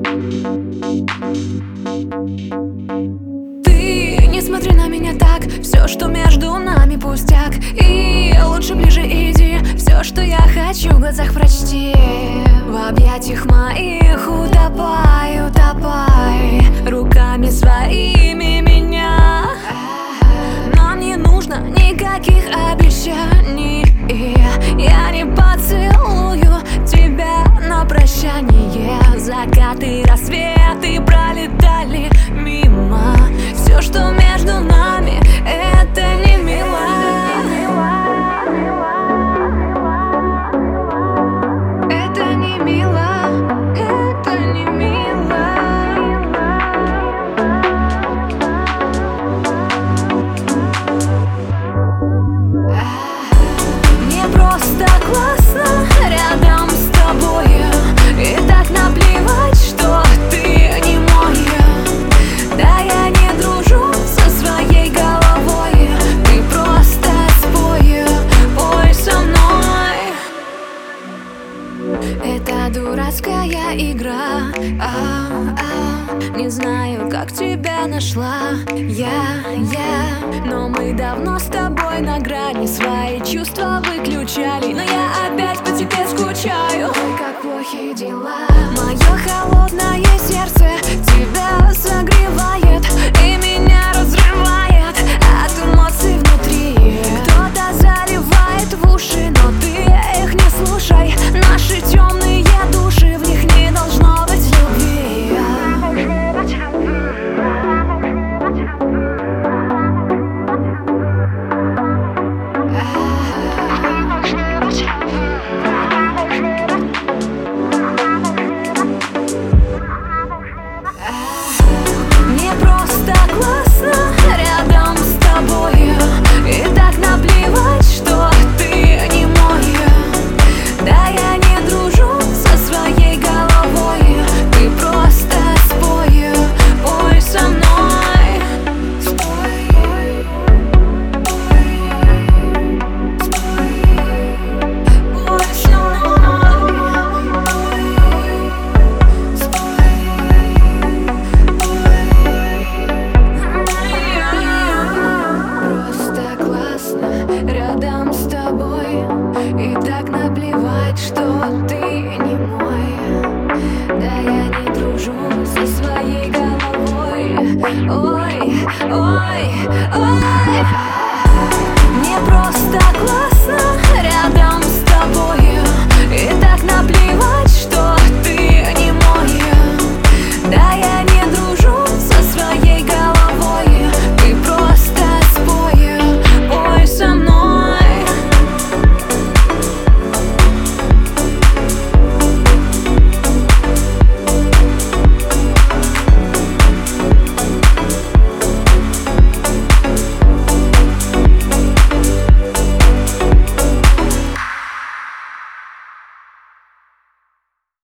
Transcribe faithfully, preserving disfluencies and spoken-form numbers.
Ты не смотри на меня так, все, что между нами пустяк. И лучше ближе иди, все, что я хочу, в глазах прочти. В объятиях моих утопай, утопай руками своими меня. Нам не нужно никаких обещаний. Я не поцелую тебя на прощание. Закаты, рассветы пролетали мимо. Все, что между нами, это не мило. Это не мило, это не мило. Мне просто классно рядом с тобой. И так наплевать, что ты не мой. Да, я не дружу со своей головой. Ты просто спой, пой со мной. Это дурацкая игра, а, а, не знаю, как тебя нашла я, я. Но мы давно с тобой на грани, свои чувства выключали. Но я опять по тебе скучаю. Ой, как плохи дела. Мое холодное